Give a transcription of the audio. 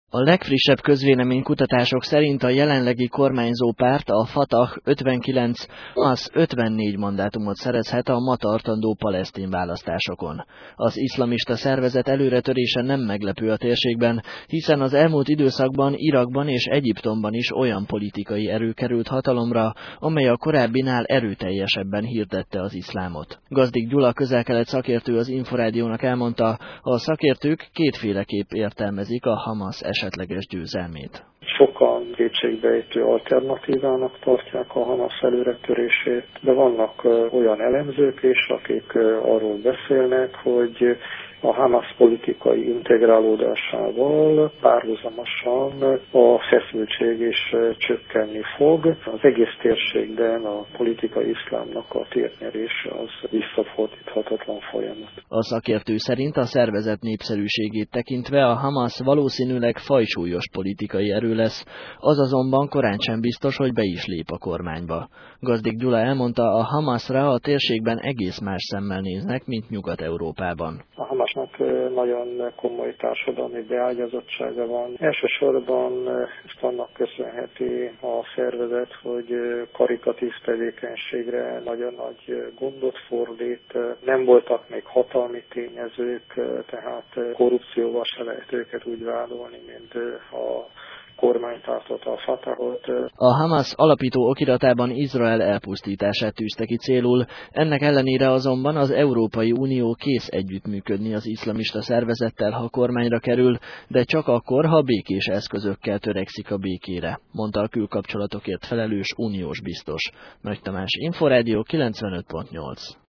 A legfrissebb közvéleménykutatások szerint a jelenlegi kormányzó párt, a Fatah 59, az 54 mandátumot szerezhet a ma tartandó palesztin választásokon. Az iszlamista szervezet előretörése nem meglepő a térségben, hiszen az elmúlt időszakban Irakban és Egyiptomban is olyan politikai erő került hatalomra, amely a korábbinál erőteljesebben hirdette az iszlámot. Gazdik Gyula közel-kelet szakértő az Inforádiónak elmondta, a szakértők kétféleképp értelmezik a Hamasz esetleges győzelmét. Sokan kétségbejtő alternatívának tartják a Hamasz előretörését, de vannak olyan elemzők is, akik arról beszélnek, hogy a Hamasz politikai integrálódásával párhuzamosan a feszültség is csökkenni fog. Az egész térségben a politikai iszlámnak a térnyerése az visszafordíthatatlan folyamat. A szakértő szerint a szervezet népszerűségét tekintve a Hamasz valószínűleg fajsúlyos politikai erő lesz, az azonban korán sem biztos, hogy be is lép a kormányba. Gazdik Gyula elmondta, a Hamaszra a térségben egész más szemmel néznek, mint Nyugat-Európában. A Hamasnak nagyon komoly társadalmi beágyazottsága van. Elsősorban ezt annak köszönheti a szervezet, hogy karitatív tevékenységre nagyon nagy gondot fordít. Nem voltak még hatalmi tényezők, tehát korrupcióval se lehet őket úgy vádolni, mint a kormánypártot, a Fatahot. A Hamasz alapító okiratában Izrael elpusztítását tűzte ki célul, ennek ellenére azonban az Európai Unió kész együttműködni az iszlamista szervezettel, ha kormányra kerül, de csak akkor, ha békés eszközökkel törekszik a békére, mondta a külkapcsolatokért felelős uniós biztos. Nagy Tamás, Inforádió 95.8.